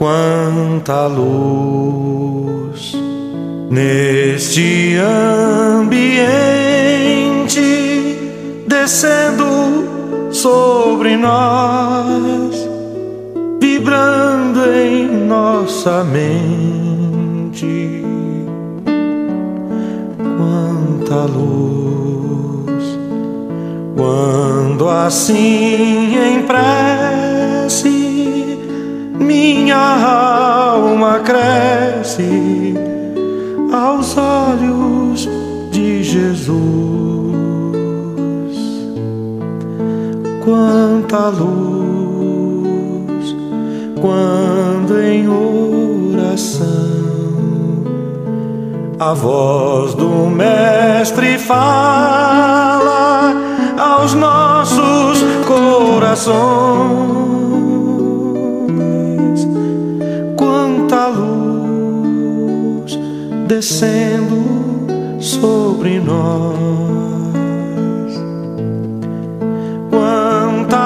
quanta luz neste ambiente descendo sobre nós, vibrando em nossa mente. Quanta luz, quando assim em prece minha alma cresce aos olhos de Jesus. Quanta luz, quando em oração a voz do Mestre fala aos nossos corações. Quanta luz descendo sobre nós. Quanta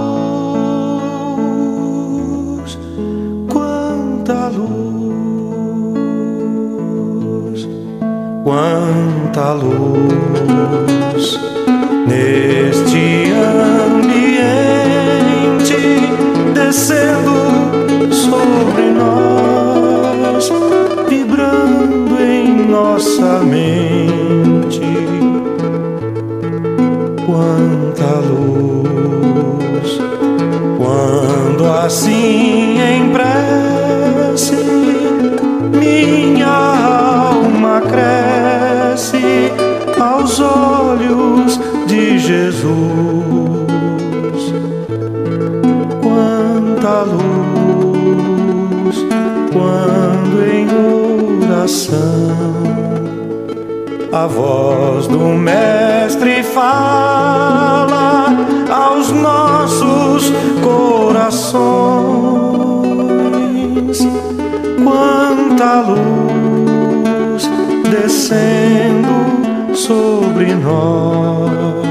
luz, quanta luz, quanta luz neste ambiente descendo sobre nós, vibrando em nossa mente. Quanta luz, quando assim em prece minha alma cresce aos olhos de Jesus. Quanta luz, quando em oração a voz do Mestre fala aos nossos corações. Quanta luz descendo sobre nós.